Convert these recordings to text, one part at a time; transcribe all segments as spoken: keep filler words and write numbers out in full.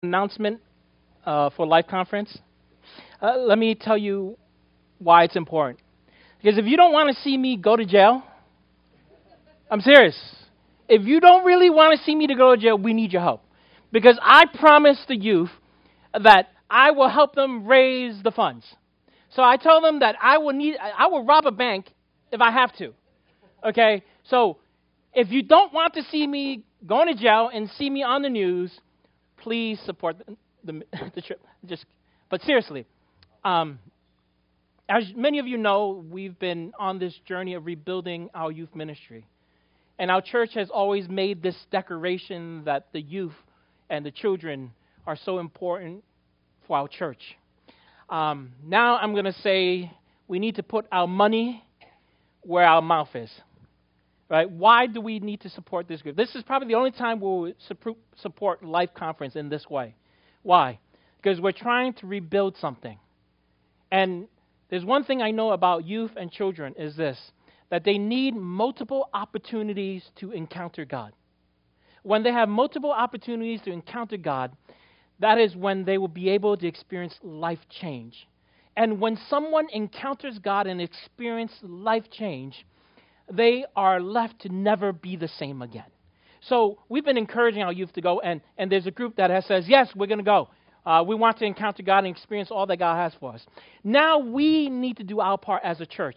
announcement uh, for Life Conference. Uh, let me tell you why it's important. Because if you don't want to see me go to jail, I'm serious. If you don't really want to see me to go to jail, we need your help. Because I promised the youth that I will help them raise the funds. So I told them that I will need, I will rob a bank if I have to. Okay? So if you don't want to see me going to jail and see me on the news, please support the, the, the trip. Just, but seriously, um, as many of you know, we've been on this journey of rebuilding our youth ministry. And our church has always made this declaration that the youth and the children are so important for our church. Um, now I'm going to say we need to put our money where our mouth is. Right? Why do we need to support this group? This is probably the only time we'll support Life Conference in this way. Why? Because we're trying to rebuild something. And there's one thing I know about youth and children is this, that they need multiple opportunities to encounter God. When they have multiple opportunities to encounter God, that is when they will be able to experience life change. And when someone encounters God and experiences life change, they are left to never be the same again. So we've been encouraging our youth to go, and, and there's a group that has says, yes, we're going to go. Uh, we want to encounter God and experience all that God has for us. Now we need to do our part as a church,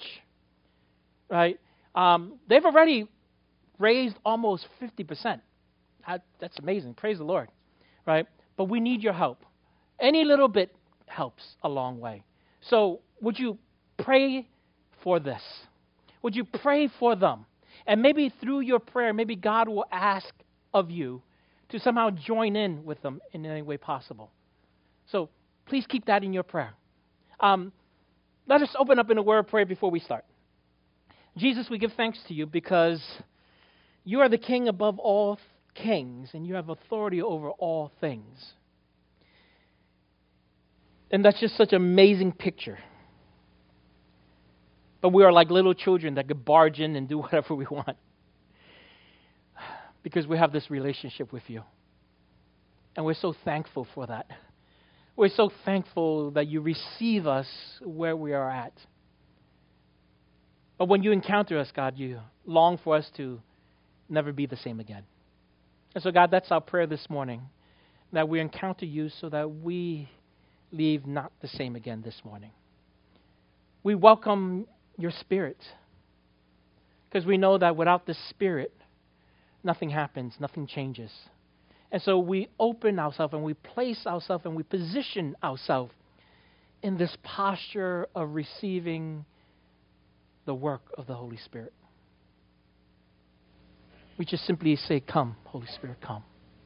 right? Um, they've already raised almost fifty percent. I, that's amazing. Praise the Lord, right? But we need your help. Any little bit helps a long way. So would you pray for this? Would you pray for them? And maybe through your prayer, maybe God will ask of you to somehow join in with them in any way possible. So please keep that in your prayer. Um, let us open up in a word of prayer before we start. Jesus, we give thanks to you because you are the King above all kings, and you have authority over all things. And that's just such an amazing picture. But we are like little children that could barge in and do whatever we want because we have this relationship with you. And we're so thankful for that. We're so thankful that you receive us where we are at. But when you encounter us, God, you long for us to never be the same again. And so, God, that's our prayer this morning, that we encounter you so that we leave not the same again this morning. We welcome your Spirit, because we know that without the Spirit, nothing happens, nothing changes. And so we open ourselves and we place ourselves and we position ourselves in this posture of receiving the work of the Holy Spirit. We just simply say, come, Holy Spirit, come.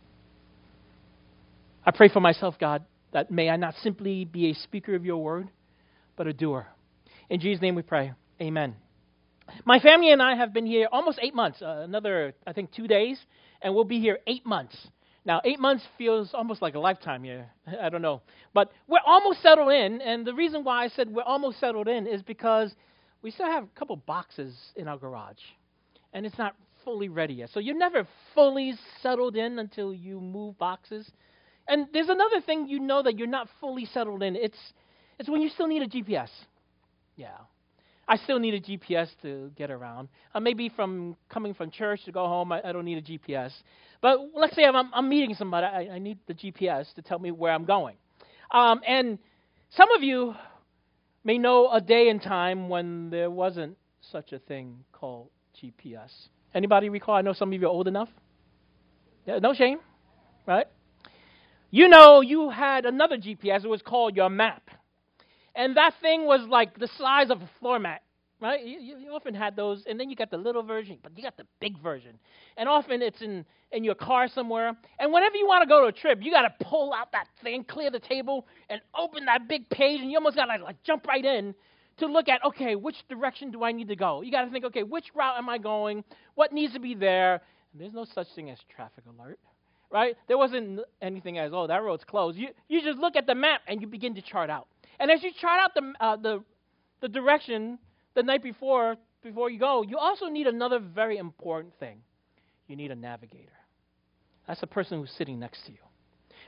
I pray for myself, God, that may I not simply be a speaker of your word, but a doer. In Jesus' name we pray. Amen. My family and I have been here almost eight months, uh, another, I think, two days, and we'll be here eight months. Now, eight months feels almost like a lifetime here. I don't know. But we're almost settled in, and the reason why I said we're almost settled in is because we still have a couple boxes in our garage, and it's not fully ready yet. So you're never fully settled in until you move boxes. And there's another thing you know that you're not fully settled in. It's it's when you still need a G P S. Yeah. I still need a G P S to get around. Uh, maybe from coming from church to go home, I, I don't need a G P S. But let's say I'm, I'm meeting somebody, I, I need the G P S to tell me where I'm going. Um, and some of you may know a day and time when there wasn't such a thing called G P S. Anybody recall? I know some of you are old enough. Yeah, no shame, right? You know you had another G P S. It was called your map. And that thing was like the size of a floor mat, right? You, you often had those, and then you got the little version, but you got the big version. And often it's in, in your car somewhere. And whenever you want to go to a trip, you got to pull out that thing, clear the table, and open that big page, and you almost got to like jump right in to look at, okay, which direction do I need to go? You got to think, okay, which route am I going? What needs to be there? And there's no such thing as traffic alert, right? There wasn't anything as, oh, that road's closed. You you just look at the map, and you begin to chart out. And as you chart out the uh, the the direction the night before before you go, you also need another very important thing. You need a navigator. That's the person who's sitting next to you.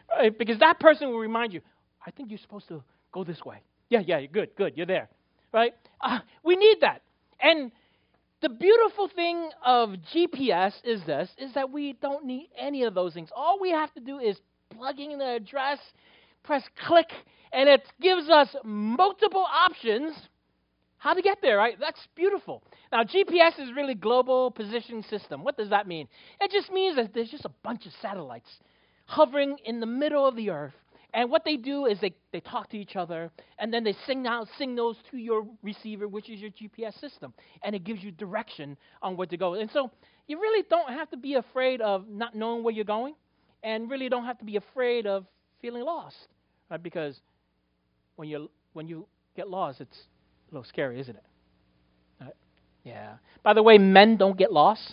Right? Because that person will remind you, I think you're supposed to go this way. Yeah, yeah, you're good, good, you're there. Right? Uh, we need that. And the beautiful thing of G P S is this, is that we don't need any of those things. All we have to do is plug in the address, press click, and it gives us multiple options how to get there, right? That's beautiful. Now, G P S is really global positioning system. What does that mean? It just means that there's just a bunch of satellites hovering in the middle of the earth. And what they do is they, they talk to each other, and then they sing out signals to your receiver, which is your G P S system. And it gives you direction on where to go. And so you really don't have to be afraid of not knowing where you're going, and really don't have to be afraid of feeling lost. Right? Because when you when you get lost, it's a little scary, isn't it? Right? Yeah. By the way, men don't get lost.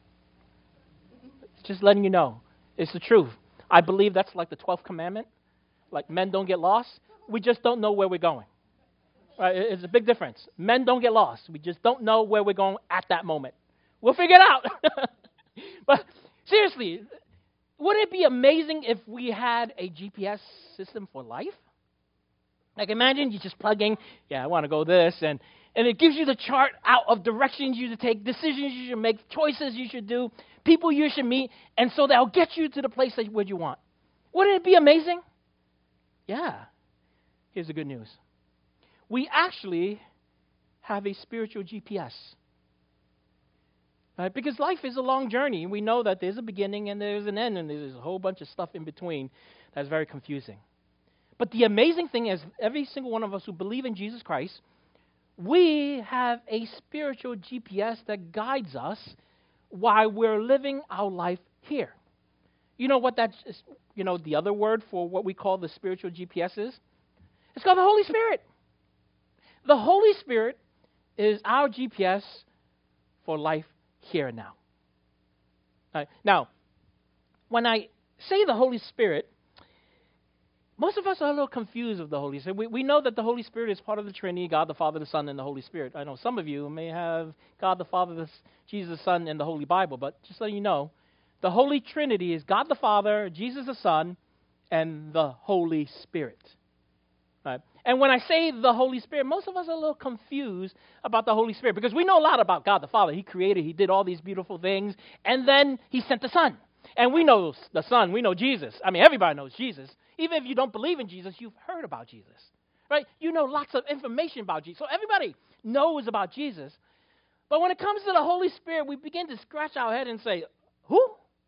Just letting you know. It's the truth. I believe that's like the twelfth commandment. Like men don't get lost. We just don't know where we're going. Right? It's a big difference. Men don't get lost. We just don't know where we're going at that moment. We'll figure it out. But seriously, wouldn't it be amazing if we had a G P S system for life? Like imagine you just plug in, yeah, I want to go this, and, and it gives you the chart out of directions you should take, decisions you should make, choices you should do, people you should meet, and so that'll get you to the place that where you want. Wouldn't it be amazing? Yeah. Here's the good news. We actually have a spiritual G P S. Right? Because life is a long journey. We know that there's a beginning and there's an end, and there's a whole bunch of stuff in between that's very confusing. But the amazing thing is, every single one of us who believe in Jesus Christ, we have a spiritual G P S that guides us while we're living our life here. You know what that's, you know, the other word for what we call the spiritual G P S is? It's called the Holy Spirit. The Holy Spirit is our G P S for life here and now. Right. Now, when I say the Holy Spirit, most of us are a little confused with the Holy Spirit. We, we know that the Holy Spirit is part of the Trinity, God the Father, the Son, and the Holy Spirit. I know some of you may have God the Father, the, Jesus the Son, and the Holy Bible, but just so you know, the Holy Trinity is God the Father, Jesus the Son, and the Holy Spirit. Right? And when I say the Holy Spirit, most of us are a little confused about the Holy Spirit because we know a lot about God the Father. He created, He did all these beautiful things, and then He sent the Son. And we know the Son, we know Jesus. I mean, everybody knows Jesus. Even if you don't believe in Jesus, you've heard about Jesus. Right? You know lots of information about Jesus. So everybody knows about Jesus. But when it comes to the Holy Spirit, we begin to scratch our head and say, who?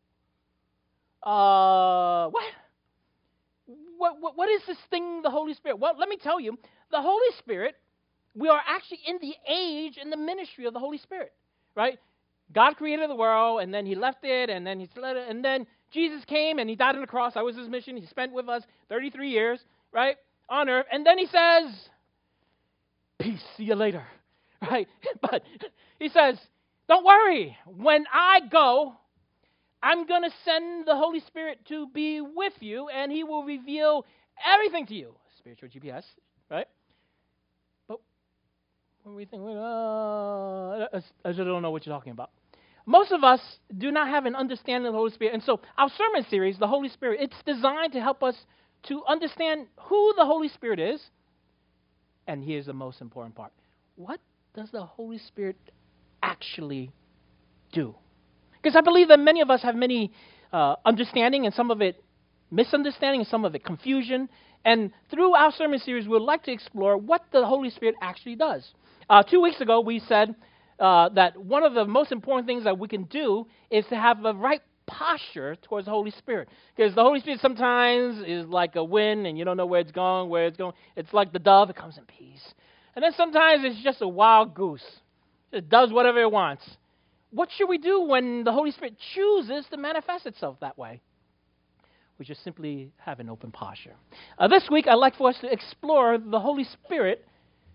Uh, what? What, what? What is this thing, the Holy Spirit? Well, let me tell you, the Holy Spirit, we are actually in the age and the ministry of the Holy Spirit, right? God created the world, and then He left it, and then He let it, and then Jesus came and He died on the cross. That was His mission. He spent with us thirty-three years, right, on earth, and then He says, "Peace, see you later," right? But He says, "Don't worry. When I go, I'm going to send the Holy Spirit to be with you, and He will reveal everything to you." Spiritual G P S, right? But when we think, uh, I just don't know what you're talking about. Most of us do not have an understanding of the Holy Spirit. And so our sermon series, The Holy Spirit, it's designed to help us to understand who the Holy Spirit is. And here's the most important part. What does the Holy Spirit actually do? Because I believe that many of us have many uh, understanding, and some of it misunderstanding, and some of it confusion. And through our sermon series, we'd like to explore what the Holy Spirit actually does. Uh, two weeks ago, we said uh, that one of the most important things that we can do is to have the right posture towards the Holy Spirit. Because the Holy Spirit sometimes is like a wind, and you don't know where it's going, where it's going. It's like the dove, it comes in peace. And then sometimes it's just a wild goose. It does whatever it wants. What should we do when the Holy Spirit chooses to manifest itself that way? We just simply have an open posture. Uh, this week, I'd like for us to explore the Holy Spirit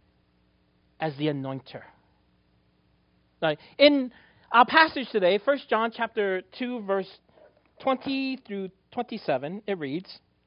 as the anointer. Now, in our passage today, First John chapter two, verse twenty through twenty-seven, it reads,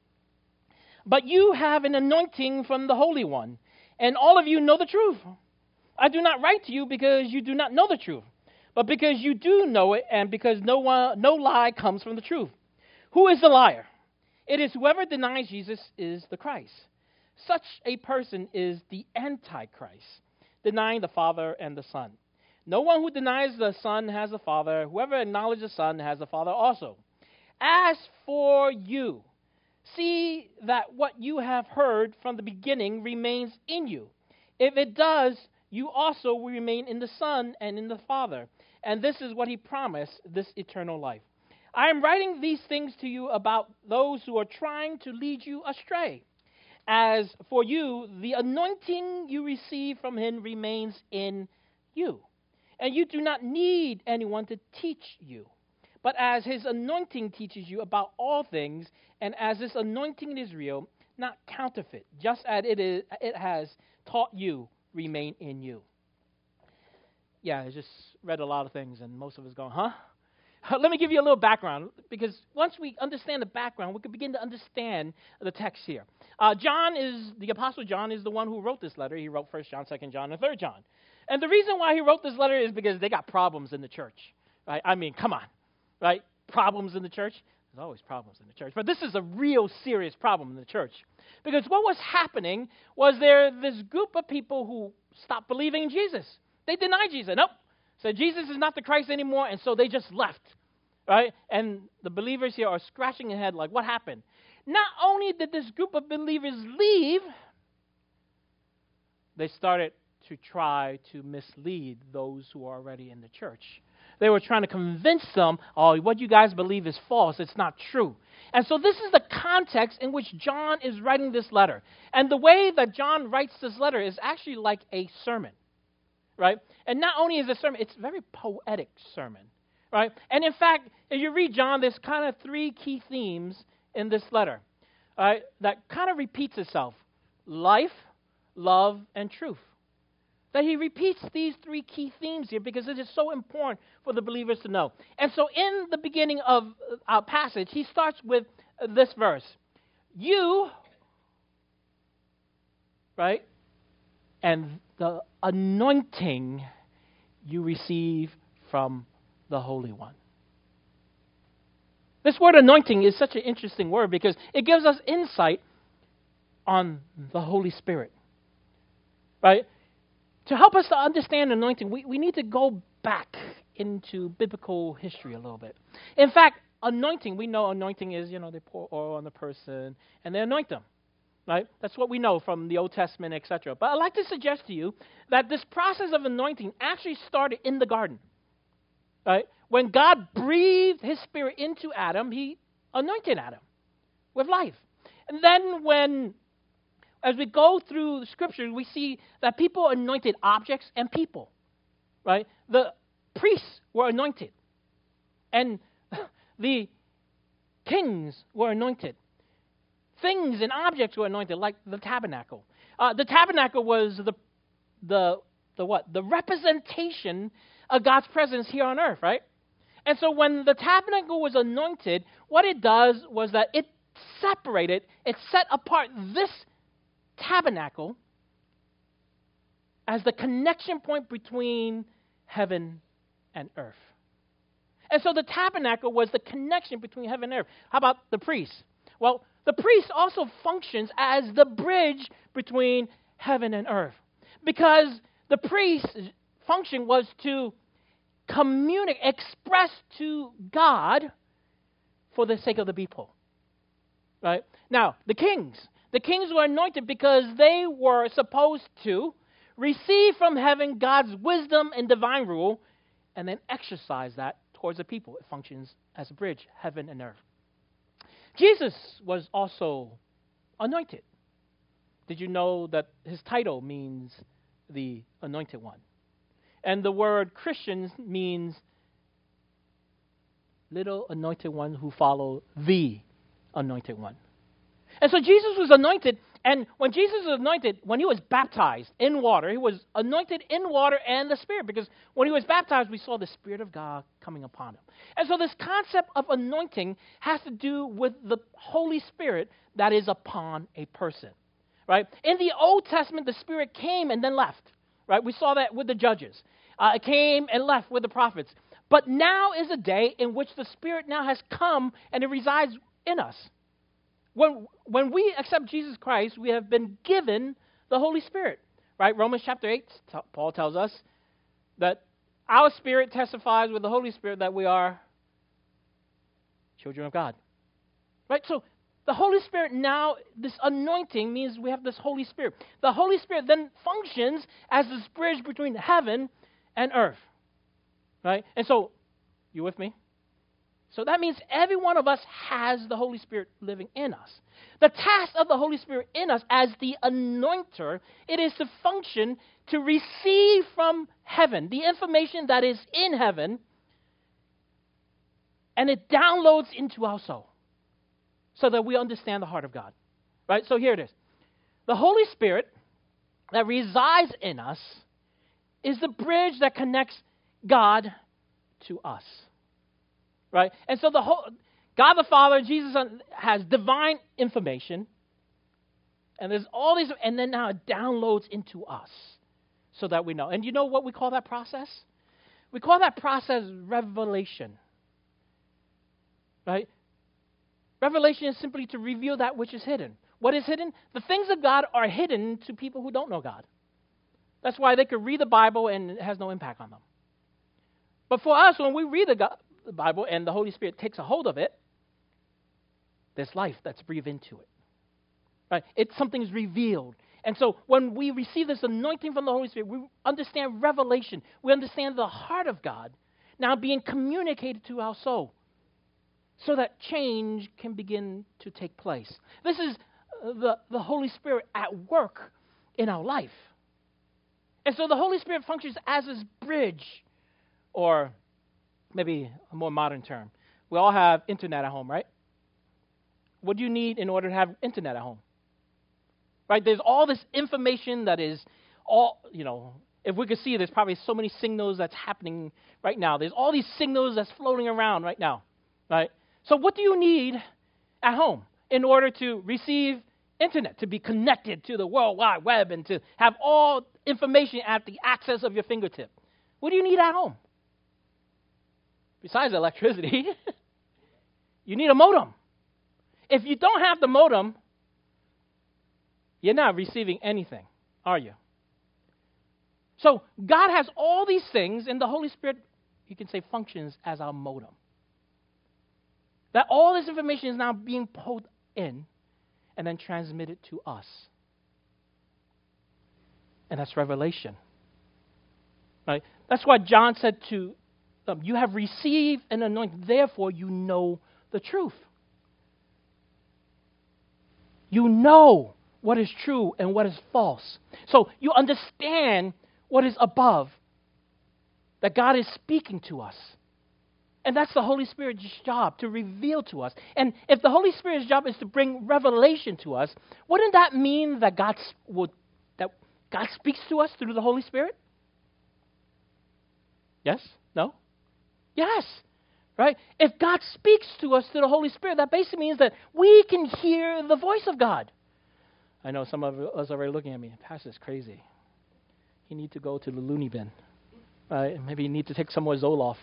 "But you have an anointing from the Holy One, and all of you know the truth. I do not write to you because you do not know the truth, but because you do know it, and because no one, no lie comes from the truth. Who is the liar? It is whoever denies Jesus is the Christ. Such a person is the Antichrist, denying the Father and the Son. No one who denies the Son has the Father. Whoever acknowledges the Son has the Father also. As for you, see that what you have heard from the beginning remains in you. If it does, you also will remain in the Son and in the Father. And this is what he promised, this eternal life. I am writing these things to you about those who are trying to lead you astray. As for you, the anointing you receive from him remains in you. And you do not need anyone to teach you. But as his anointing teaches you about all things, and as this anointing is real, not counterfeit, just as it is, it has taught you, remain in you. Yeah, I just read a lot of things, and most of us going, huh? Let me give you a little background, because once we understand the background, we can begin to understand the text here. Uh, John is, the Apostle John is the one who wrote this letter. He wrote First John, Second John, and Third John. And the reason why he wrote this letter is because they got problems in the church. Right? I mean, come on. Right? Problems in the church. There's always problems in the church. But this is a real serious problem in the church. Because what was happening was there this group of people who stopped believing in Jesus. They denied Jesus. Nope. Said Jesus is not the Christ anymore, and so they just left. Right? And the believers here are scratching their head like, what happened? Not only did this group of believers leave, they started to try to mislead those who are already in the church. They were trying to convince them, oh, what you guys believe is false. It's not true. And so this is the context in which John is writing this letter. And the way that John writes this letter is actually like a sermon, right? And not only is it a sermon, it's a very poetic sermon, right? And in fact, if you read John, there's kind of three key themes in this letter, right, that kind of repeats itself. Life, love, and truth. That he repeats these three key themes here because it is so important for the believers to know. And so in the beginning of our passage, he starts with this verse. You, right, and the anointing you receive from the Holy One. This word anointing is such an interesting word because it gives us insight on the Holy Spirit, right? To help us to understand anointing, we, we need to go back into biblical history a little bit. In fact, anointing, we know anointing is, you know, they pour oil on the person and they anoint them, right? That's what we know from the Old Testament, et cetera. But I'd like to suggest to you that this process of anointing actually started in the garden, right? When God breathed his spirit into Adam, he anointed Adam with life. And then when as we go through the scriptures, we see that people anointed objects and people, right? The priests were anointed, and the kings were anointed. Things and objects were anointed, like the tabernacle. Uh, the tabernacle was the the the what? The representation of God's presence here on earth, right? And so when the tabernacle was anointed, what it does was that it separated, it set apart this tabernacle as the connection point between heaven and earth. And so the tabernacle was the connection between heaven and earth. How about the priest? Well, the priest also functions as the bridge between heaven and earth, because the priest's function was to communicate, express to God for the sake of the people. Right? Now, the kings. The kings were anointed because they were supposed to receive from heaven God's wisdom and divine rule and then exercise that towards the people. It functions as a bridge, heaven and earth. Jesus was also anointed. Did you know that his title means the anointed one? And the word Christians means little anointed one who follow the anointed one. And so Jesus was anointed, and when Jesus was anointed, when he was baptized in water, he was anointed in water and the Spirit, because when he was baptized, we saw the Spirit of God coming upon him. And so this concept of anointing has to do with the Holy Spirit that is upon a person, right? In the Old Testament, the Spirit came and then left, right? We saw that with the judges. Uh, it came and left with the prophets. But now is a day in which the Spirit now has come and it resides in us. when, when we accept Jesus Christ, we have been given the Holy Spirit, right? Romans chapter eight, t- Paul tells us that our spirit testifies with the Holy Spirit that we are children of God, right? So the Holy Spirit now, this anointing means we have this Holy Spirit. The Holy Spirit then functions as this bridge between heaven and earth, right? And so, you with me? So that means every one of us has the Holy Spirit living in us. The task of the Holy Spirit in us as the anointer, it is to function to receive from heaven the information that is in heaven, and it downloads into our soul so that we understand the heart of God. Right? So here it is. The Holy Spirit that resides in us is the bridge that connects God to us. Right? And so the whole God the Father, Jesus has divine information, and there's all these, and then now it downloads into us so that we know. And you know what we call that process? We call that process revelation. Right? Revelation is simply to reveal that which is hidden. What is hidden? The things of God are hidden to people who don't know God. That's why they could read the Bible and it has no impact on them. But for us, when we read the God, the Bible and the Holy Spirit takes a hold of it, there's life that's breathed into it. Right? It's something's revealed. And so when we receive this anointing from the Holy Spirit, we understand revelation. We understand the heart of God now being communicated to our soul so that change can begin to take place. This is the, the Holy Spirit at work in our life. And so the Holy Spirit functions as this bridge, or maybe a more modern term. We all have internet at home, right? What do you need in order to have internet at home? Right? There's all this information that is all, you know, if we could see, there's probably so many signals that's happening right now. There's all these signals that's floating around right now, right? So what do you need at home in order to receive internet, to be connected to the World Wide Web and to have all information at the access of your fingertip? What do you need at home? Besides electricity, you need a modem. If you don't have the modem, you're not receiving anything, are you? So God has all these things, and the Holy Spirit, you can say, functions as our modem. That all this information is now being pulled in and then transmitted to us. And that's revelation. Right? That's why John said to them, you have received an anointing, therefore you know the truth. You know what is true and what is false. So you understand what is above, that God is speaking to us. And that's the Holy Spirit's job, to reveal to us. And if the Holy Spirit's job is to bring revelation to us, wouldn't that mean that God would that God speaks to us through the Holy Spirit? Yes? No? Yes. Right? If God speaks to us through the Holy Spirit, that basically means that we can hear the voice of God. I know some of us are already looking at me. Pastor's crazy. You need to go to the loony bin. Uh, maybe you need to take some more Zoloft.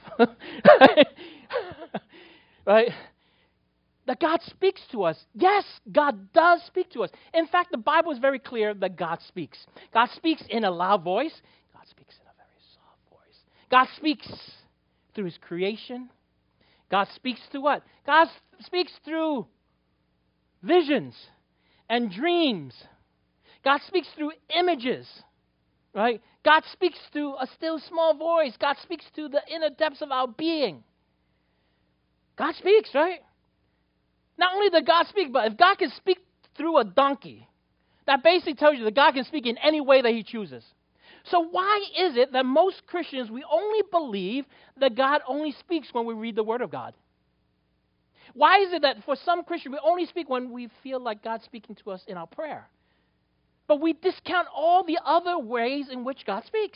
Right? That God speaks to us. Yes, God does speak to us. In fact, the Bible is very clear that God speaks. God speaks in a loud voice. God speaks in a very soft voice. God speaks through His creation. God speaks through what? God speaks through visions and dreams. God speaks through images. Right? God speaks through a still small voice. God speaks to the inner depths of our being. God speaks, right? Not only does God speak, but if God can speak through a donkey, that basically tells you that God can speak in any way that He chooses. So why is it that most Christians, we only believe that God only speaks when we read the Word of God? Why is it that for some Christians, we only speak when we feel like God's speaking to us in our prayer? But we discount all the other ways in which God speaks.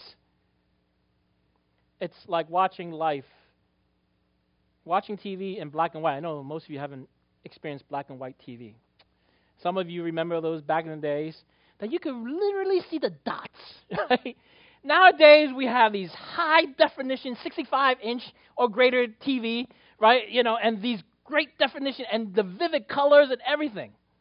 It's like watching life, watching T V in black and white. I know most of you haven't experienced black and white T V. Some of you remember those back in the days that you could literally see the dots. Right? Nowadays, we have these high-definition sixty-five inch or greater T V, right? You know, and these great definition and the vivid colors and everything.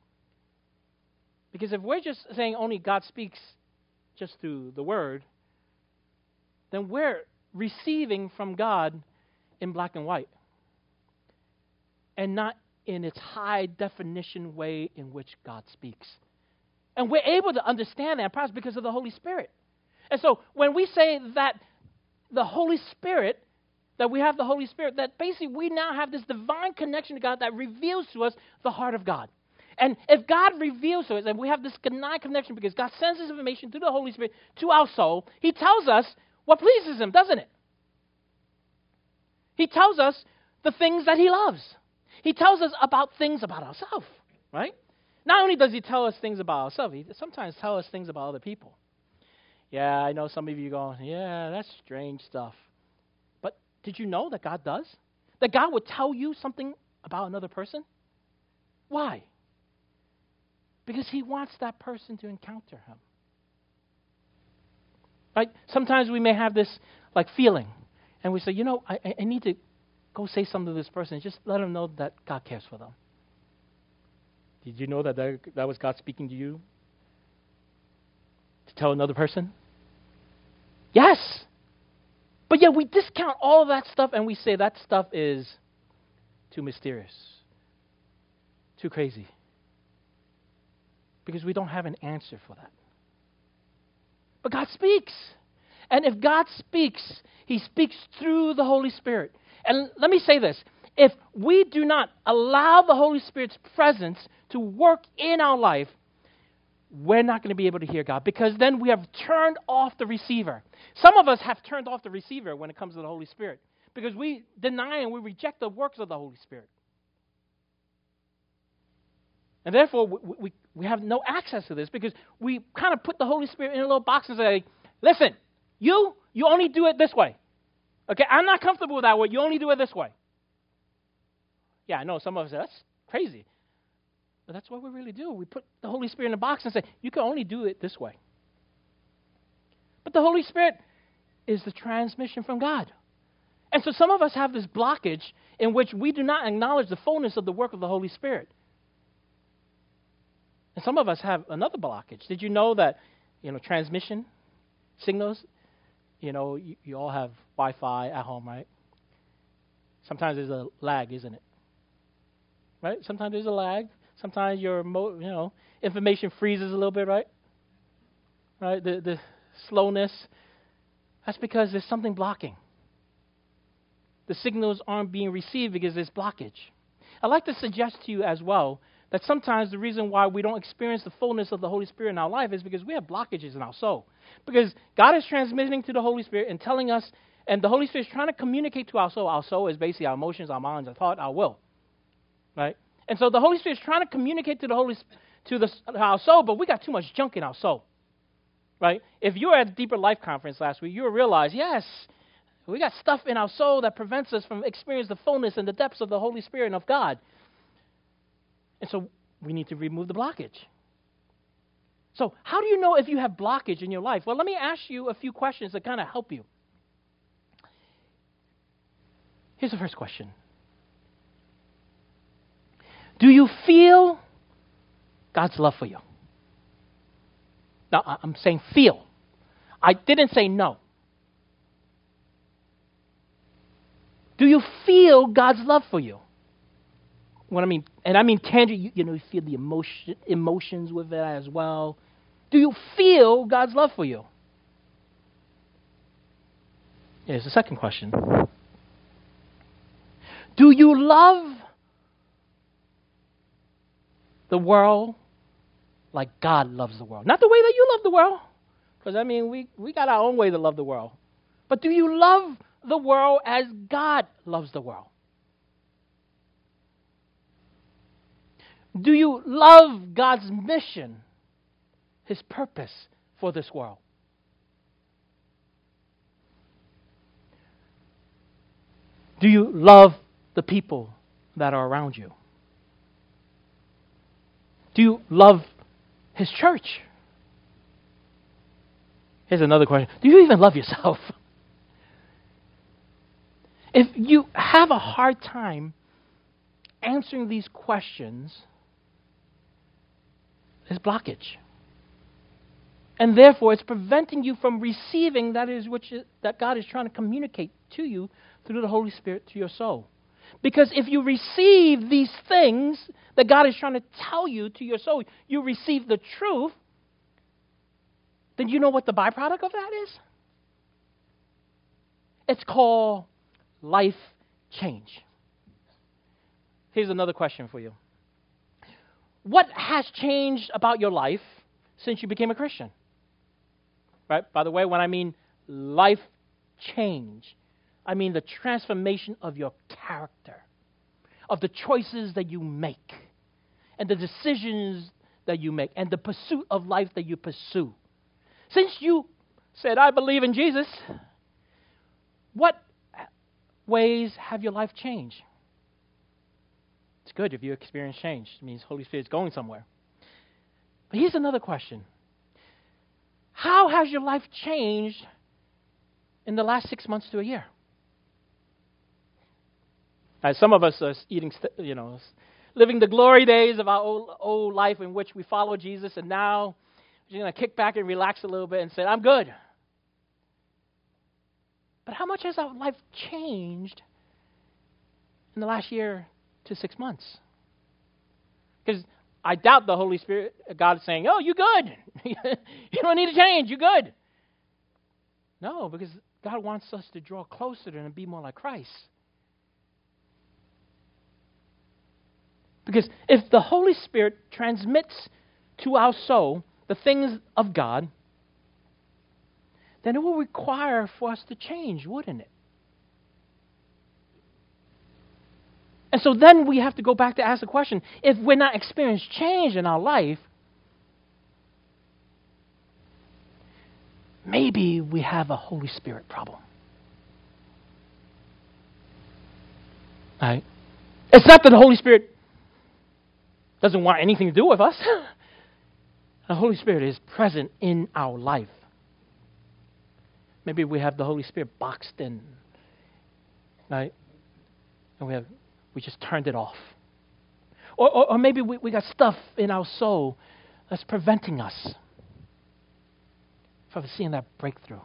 Because if we're just saying only God speaks just through the Word, then we're receiving from God in black and white and not in its high definition way in which God speaks. And we're able to understand that perhaps because of the Holy Spirit. And so when we say that the Holy Spirit, that we have the Holy Spirit, that basically we now have this divine connection to God that reveals to us the heart of God. And if God reveals to us, and we have this divine connection because God sends this information through the Holy Spirit to our soul, He tells us what pleases Him, doesn't it? He tells us the things that He loves. He tells us about things about ourselves, right? Not only does He tell us things about ourselves, He sometimes tells us things about other people. Yeah, I know some of you going, yeah, that's strange stuff. But did you know that God does? That God would tell you something about another person? Why? Because He wants that person to encounter Him. Right? Sometimes we may have this like feeling, and we say, you know, I, I need to go say something to this person. Just let them know that God cares for them. Did you know that that, that was God speaking to you? To tell another person? Yes. But yet we discount all of that stuff and we say that stuff is too mysterious, too crazy. Because we don't have an answer for that. But God speaks. And if God speaks, He speaks through the Holy Spirit. And let me say this. If we do not allow the Holy Spirit's presence to work in our life, we're not going to be able to hear God because then we have turned off the receiver. Some of us have turned off the receiver when it comes to the Holy Spirit because we deny and we reject the works of the Holy Spirit. And therefore, we, we, we have no access to this because we kind of put the Holy Spirit in a little box and say, listen, you, you only do it this way. Okay, I'm not comfortable with that way. You only do it this way. Yeah, I know some of us say, that's crazy. But that's what we really do. We put the Holy Spirit in a box and say, you can only do it this way. But the Holy Spirit is the transmission from God. And so some of us have this blockage in which we do not acknowledge the fullness of the work of the Holy Spirit. And some of us have another blockage. Did you know that, you know, transmission signals, you know, you, you all have Wi-Fi at home, right? Sometimes there's a lag, isn't it? Right? Sometimes there's a lag. Sometimes your, mo- you know, information freezes a little bit, right? Right? The the slowness. That's because there's something blocking. The signals aren't being received because there's blockage. I'd like to suggest to you as well that sometimes the reason why we don't experience the fullness of the Holy Spirit in our life is because we have blockages in our soul. Because God is transmitting to the Holy Spirit and telling us, and the Holy Spirit is trying to communicate to our soul. Our soul is basically our emotions, our minds, our thought, our will. Right? And so the Holy Spirit is trying to communicate to the Holy to the to our soul, but we got too much junk in our soul. Right? If you were at the Deeper Life Conference last week, you will realize, yes, we got stuff in our soul that prevents us from experiencing the fullness and the depths of the Holy Spirit and of God. And so we need to remove the blockage. So how do you know if you have blockage in your life? Well, let me ask you a few questions that kind of help you. Here's the first question. Do you feel God's love for you? Now, I'm saying feel. I didn't say no. Do you feel God's love for you? What I mean, and I mean tangible, you, you know, you feel the emotion, emotions with it as well. Do you feel God's love for you? Here's the second question. Do you love the world like God loves the world? Not the way that you love the world, because, I mean, we, we got our own way to love the world. But do you love the world as God loves the world? Do you love God's mission, His purpose for this world? Do you love the people that are around you? Do you love His church? Here's another question. Do you even love yourself? If you have a hard time answering these questions, There's blockage. And therefore, it's preventing you from receiving that is which is, that God is trying to communicate to you through the Holy Spirit to your soul. Because if you receive these things that God is trying to tell you to your soul, you receive the truth, then you know what the byproduct of that is? It's called life change. Here's another question for you. What has changed about your life since you became a Christian? Right? By the way, when I mean life change, I mean the transformation of your character, of the choices that you make, and the decisions that you make, and the pursuit of life that you pursue. Since you said, I believe in Jesus, what ways have your life changed? It's good if you experience change. It means Holy Spirit's going somewhere. But here's another question. How has your life changed in the last six months to a year? Now, some of us are eating, you know, living the glory days of our old, old life in which we follow Jesus, and now we're going to kick back and relax a little bit and say, I'm good. But how much has our life changed in the last year to six months? Because I doubt the Holy Spirit, God is saying, oh, you're good. You don't need to change. You're good. No, because God wants us to draw closer to Him and be more like Christ. Because if the Holy Spirit transmits to our soul the things of God, then it will require for us to change, wouldn't it? And so then we have to go back to ask the question, if we're not experiencing change in our life, maybe we have a Holy Spirit problem. Right? It's not that the Holy Spirit doesn't want anything to do with us. The Holy Spirit is present in our life. Maybe we have the Holy Spirit boxed in, right? And we have we just turned it off. Or, or, or maybe we, we got stuff in our soul that's preventing us from seeing that breakthrough.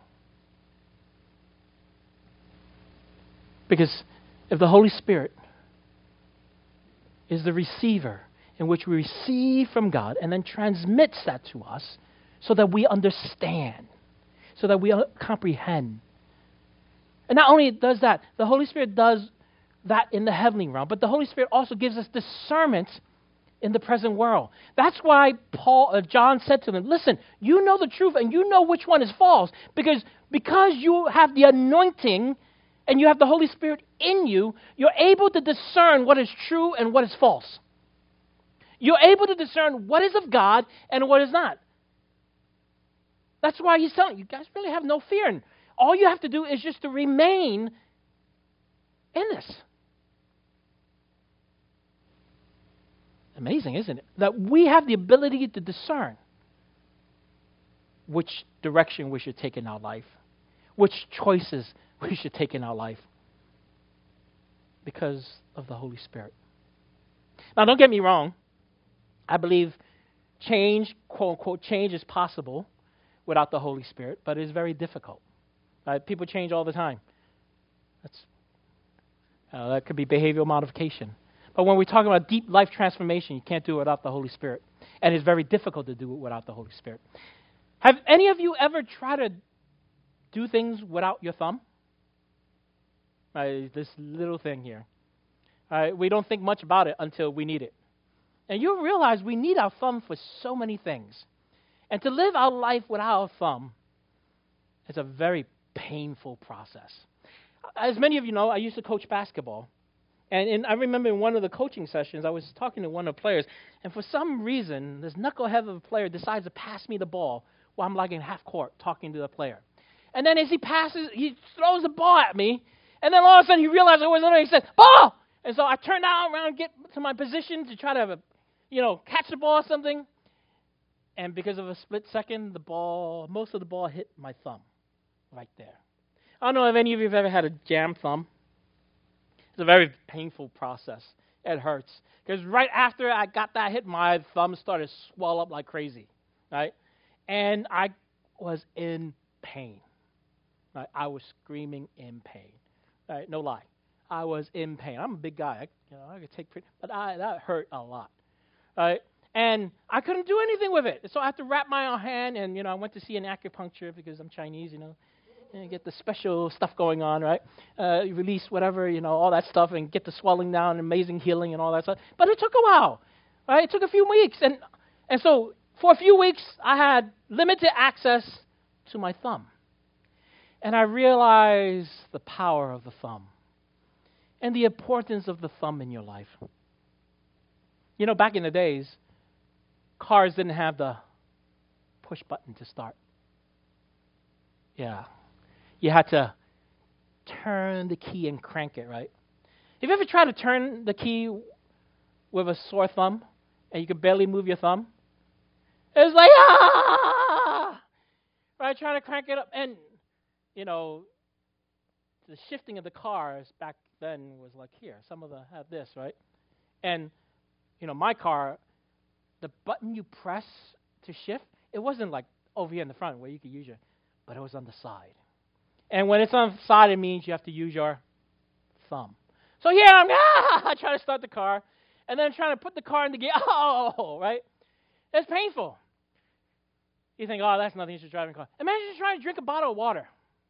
Because if the Holy Spirit is the receiver in which we receive from God and then transmits that to us so that we understand, so that we comprehend. And not only does that, the Holy Spirit does that in the heavenly realm, but the Holy Spirit also gives us discernment in the present world. That's why Paul, uh, John said to them, listen, you know the truth and you know which one is false because, because you have the anointing and you have the Holy Spirit in you, you're able to discern what is true and what is false. You're able to discern what is of God and what is not. That's why he's telling you, you guys really have no fear. And all you have to do is just to remain in this. Amazing, isn't it? That we have the ability to discern which direction we should take in our life, which choices we should take in our life because of the Holy Spirit. Now, don't get me wrong. I believe change, quote unquote, change is possible without the Holy Spirit, but it is very difficult. Right? People change all the time. That's uh, that could be behavioral modification. But when we're talking about deep life transformation, you can't do it without the Holy Spirit. And it's very difficult to do it without the Holy Spirit. Have any of you ever tried to do things without your thumb? Right, this little thing here. Right, we don't think much about it until we need it. And you realize we need our thumb for so many things. And to live our life without our thumb is a very painful process. As many of you know, I used to coach basketball. And in, I remember in one of the coaching sessions, I was talking to one of the players, and for some reason, this knucklehead of a player decides to pass me the ball while I'm like in half court talking to the player. And then as he passes, he throws the ball at me, and then all of a sudden he realizes I wasn't there. He said, ball! And so I turn down around, get to my position to try to have a, you know, catch the ball or something. And because of a split second, the ball, most of the ball hit my thumb right there. I don't know if any of you have ever had a jam thumb. It's a very painful process. It hurts. Because right after I got that hit, my thumb started to swell up like crazy, right? And I was in pain. Right? I was screaming in pain. Right? No lie. I was in pain. I'm a big guy. I, you know, I could take pain, but I, that hurt a lot. Right? And I couldn't do anything with it. So I had to wrap my hand, and, you know, I went to see an acupuncturist because I'm Chinese, you know, and get the special stuff going on, right? Uh, release whatever, you know, all that stuff, and get the swelling down, amazing healing and all that stuff. But it took a while, right? It took a few weeks. And, and so for a few weeks, I had limited access to my thumb. And I realized the power of the thumb and the importance of the thumb in your life. You know, back in the days, cars didn't have the push button to start. Yeah. You had to turn the key and crank it, right? Have you ever tried to turn the key with a sore thumb and you could barely move your thumb? It's like, ah! Right, trying to crank it up. And, you know, the shifting of the cars back then was like here. Some of them had this, right? And, you know, my car, the button you press to shift, it wasn't like over here in the front where you could use your, but it was on the side. And when it's on the side, it means you have to use your thumb. So here I'm ah, trying to start the car, and then trying to put the car in the gear. Oh, right? It's painful. You think, oh, that's nothing. You should drive a car. Imagine just trying to drink a bottle of water.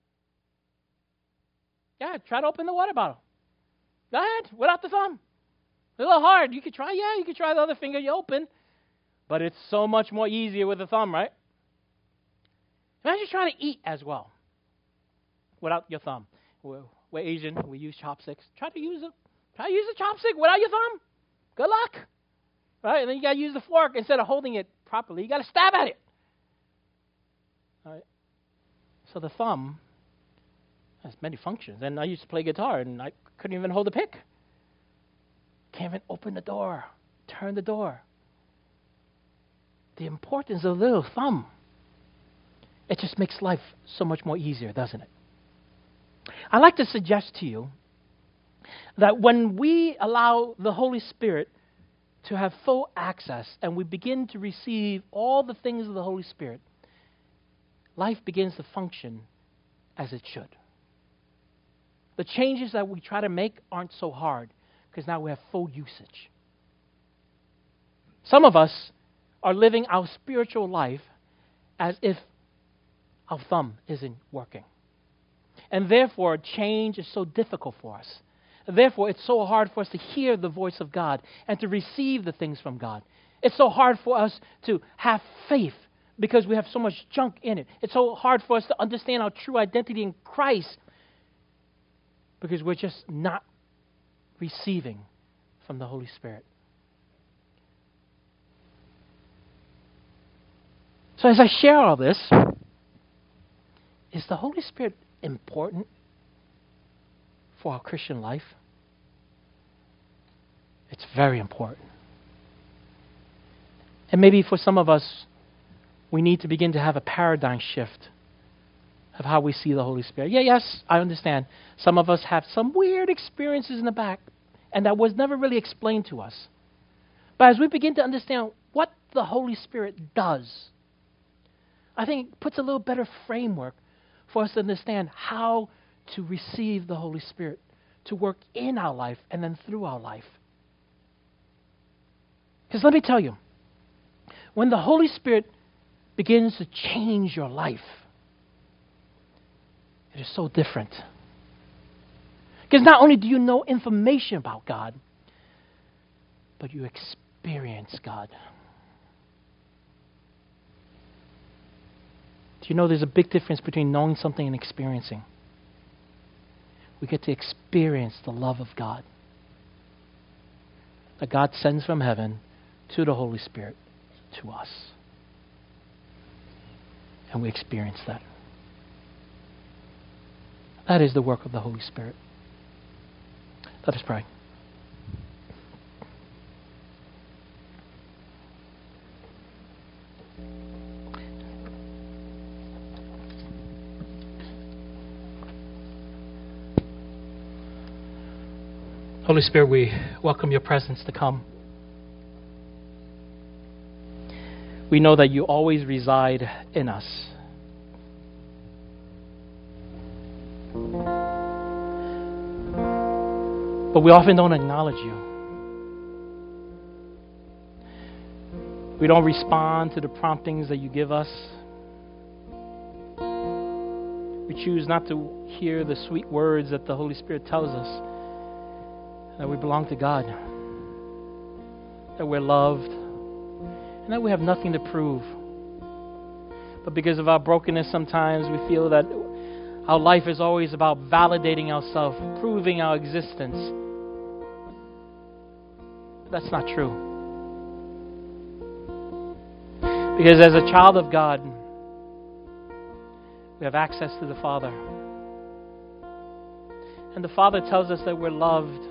Yeah, try to open the water bottle. Go ahead, without the thumb. It's a little hard. You could try, yeah, you could try the other finger you open, but it's so much more easier with the thumb, right? Imagine trying to eat as well without your thumb. We're, we're Asian. We use chopsticks. Try to use a try to use a chopstick without your thumb. Good luck, right? And then you got to use the fork instead of holding it properly. You got to stab at it. All right. So the thumb has many functions. And I used to play guitar, and I couldn't even hold a pick. Can't even open the door, turn the door. The importance of the little thumb. It just makes life so much more easier, doesn't it? I'd like to suggest to you that when we allow the Holy Spirit to have full access and we begin to receive all the things of the Holy Spirit, life begins to function as it should. The changes that we try to make aren't so hard because now we have full usage. Some of us are living our spiritual life as if our thumb isn't working. And therefore, change is so difficult for us. Therefore, it's so hard for us to hear the voice of God and to receive the things from God. It's so hard for us to have faith because we have so much junk in it. It's so hard for us to understand our true identity in Christ because we're just not receiving from the Holy Spirit. So as I share all this, is the Holy Spirit important for our Christian life? It's very important. And maybe for some of us, we need to begin to have a paradigm shift of how we see the Holy Spirit. Yeah, yes, I understand. Some of us have some weird experiences in the back, and that was never really explained to us. But as we begin to understand what the Holy Spirit does, I think it puts a little better framework for us to understand how to receive the Holy Spirit to work in our life and then through our life. Because let me tell you, when the Holy Spirit begins to change your life, it is so different. Because not only do you know information about God, but you experience God. Do you know there's a big difference between knowing something and experiencing? We get to experience the love of God that God sends from heaven to the Holy Spirit to us. And we experience that. That is the work of the Holy Spirit. Let us pray. Holy Spirit, we welcome your presence to come. We know that you always reside in us. But we often don't acknowledge you. We don't respond to the promptings that you give us. We choose not to hear the sweet words that the Holy Spirit tells us, that we belong to God, that we're loved, and that we have nothing to prove. But because of our brokenness, sometimes we feel that our life is always about validating ourselves, proving our existence. That's not true. Because as a child of God, we have access to the Father. And the Father tells us that we're loved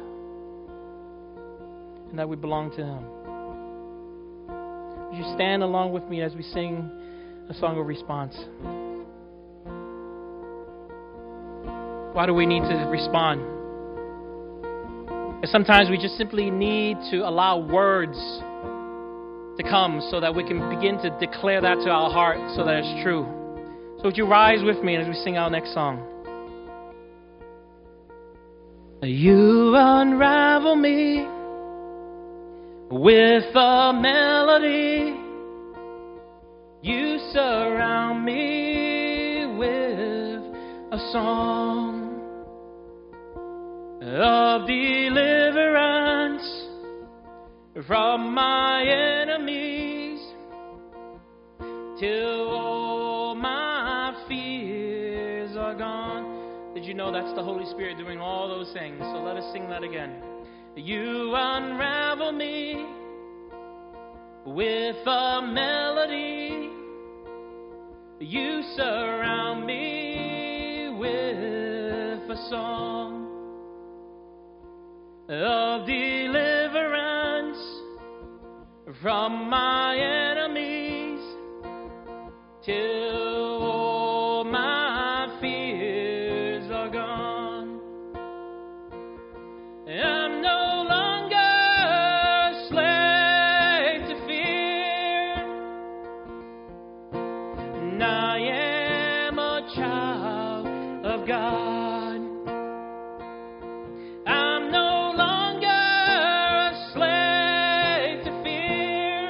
and that we belong to Him. Would you stand along with me as we sing a song of response? Why do we need to respond? And sometimes we just simply need to allow words to come so that we can begin to declare that to our heart so that it's true. So would you rise with me as we sing our next song? You unravel me with a melody. You surround me with a song of deliverance from my enemies till all my fears are gone. Did you know that's the Holy Spirit doing all those things? So let us sing that again. You unravel me with a melody. You surround me with a song of deliverance from my enemies till all my fears are gone. I'm no longer a slave to fear, and I am a child of God. I'm no longer a slave to fear,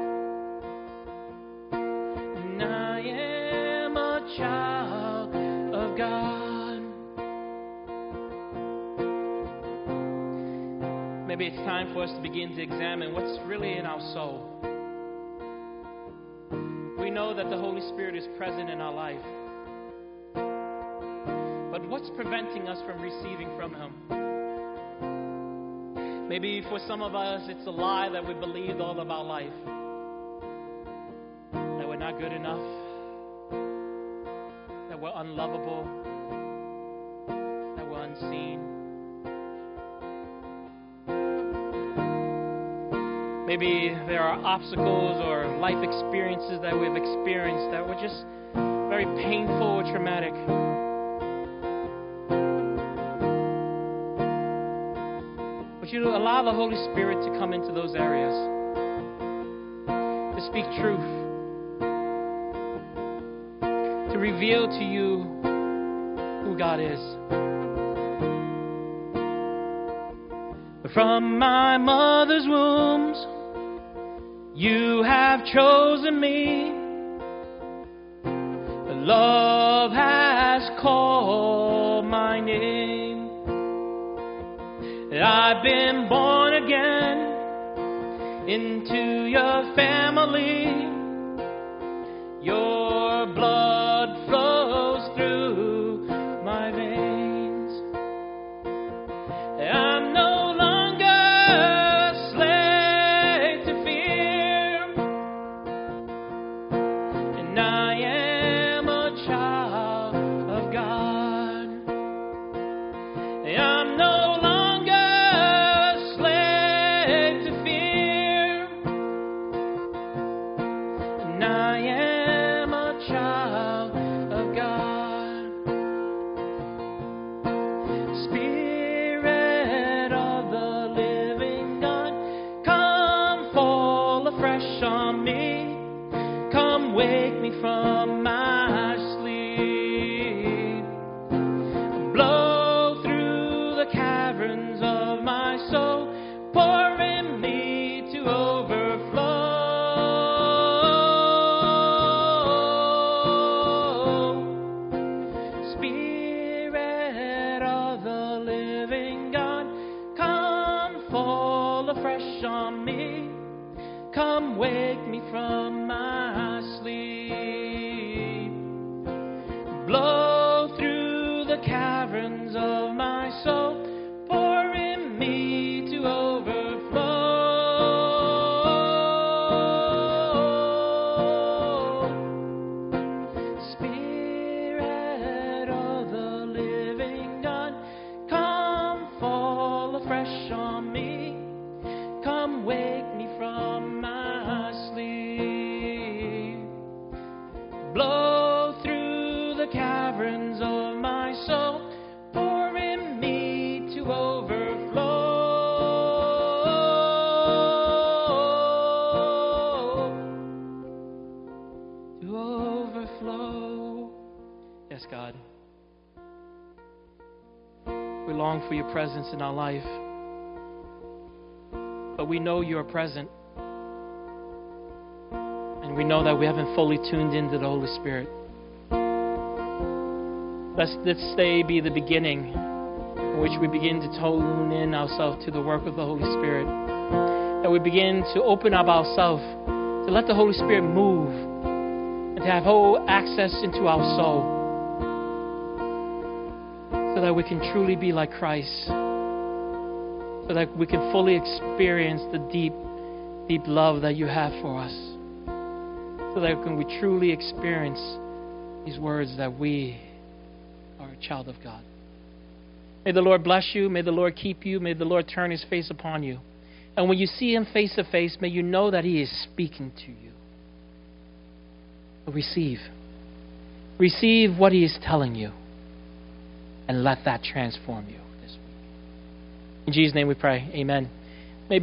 and I am a child of God. Maybe it's time for us to begin to examine what's really in our soul. We know that the Holy Spirit is present in our life. But what's preventing us from receiving from Him? Maybe for some of us, it's a lie that we believed all of our life. That we're not good enough. That we're unlovable. That we're unseen. Maybe there are obstacles or life experiences that we've experienced that were just very painful or traumatic. But you allow the Holy Spirit to come into those areas, to speak truth, to reveal to you who God is. From my mother's wombs, you have chosen me. Love has called my name. I've been born again into your family. Your blood flows through my veins. I'm no longer a slave to fear, and I am a child of God. I'm no longer a slave to fear, and I am a child of God. Spirit of the me from my sleep. Blow through the caverns of my soul, pour in me to overflow. Spirit of the living God, come fall afresh on me. Come wake me from my sleep. Blow through the caverns of my soul, pour in me to overflow. Spirit of the living God, come fall afresh on me. Come wake me from my sleep. Blow through the caverns of my soul, pour in me to overflow. To overflow. Yes, God. We long for your presence in our life. But we know you are present. And we know that we haven't fully tuned into the Holy Spirit. Let this day be the beginning in which we begin to tune in ourselves to the work of the Holy Spirit. That we begin to open up ourselves to let the Holy Spirit move and to have whole access into our soul, so that we can truly be like Christ, so that we can fully experience the deep, deep love that you have for us, so that can we truly experience these words that we are a child of God. May the Lord bless you. May the Lord keep you. May the Lord turn his face upon you. And when you see him face to face, may you know that he is speaking to you. Receive. Receive what he is telling you, and let that transform you this week. In Jesus' name we pray. Amen.